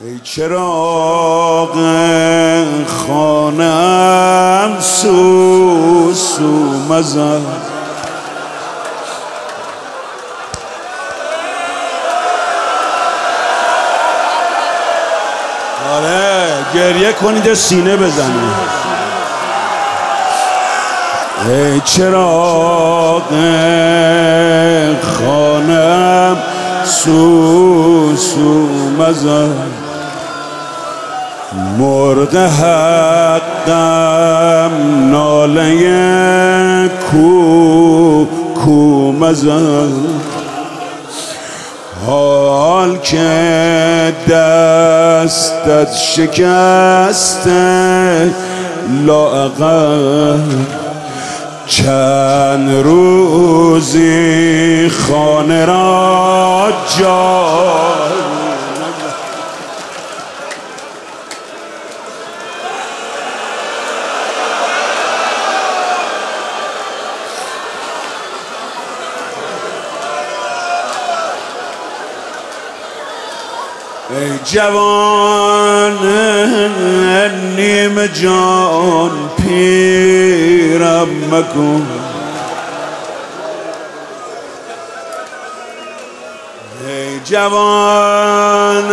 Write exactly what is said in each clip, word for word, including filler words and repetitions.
ای چراغ خانم سو سو مزن، آره گریه کنید سینه بزنید. ای چراغ خانم سو سو مزن، مرغ حقم ناله کو کو مزن، حال که دستت شکسته لااقل چند روزی خانه را جای. ای جوان نیم جان پیرم مکن، ای جوان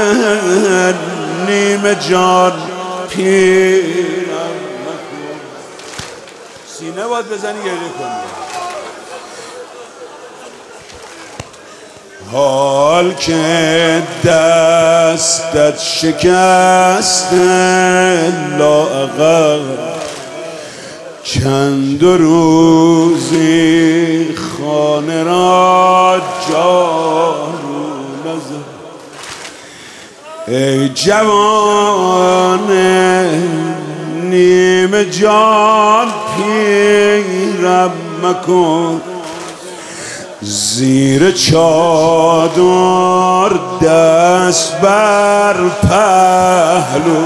نیم جان پیرم مکن. سینه باید بزنی گریه کنی. حال که دستت شکست لااقل چند روزی خانه را جارو نزن. ای جوان نیم جان پیرم مکن، زیر چادر دست بر پهلو.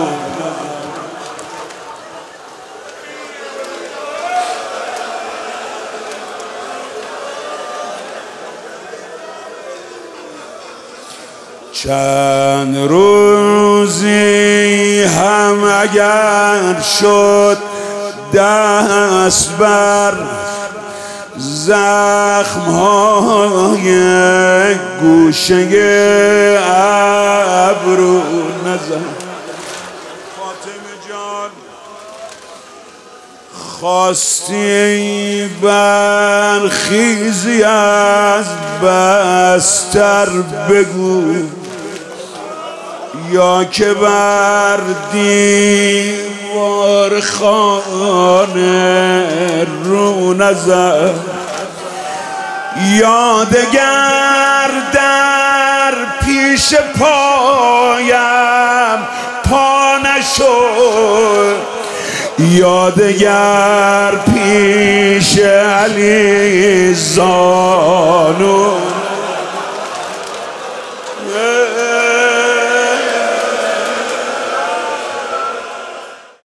چند روزی هم اگر شد دست بر زخم های گوشه ابرو نزن. فاطمه جان خواستی برخیزی از بستر بگو، یا که بر دیوار خانه رو نزن، یادگر در پیش پایم پا نشد، یادگر پیش علی زانو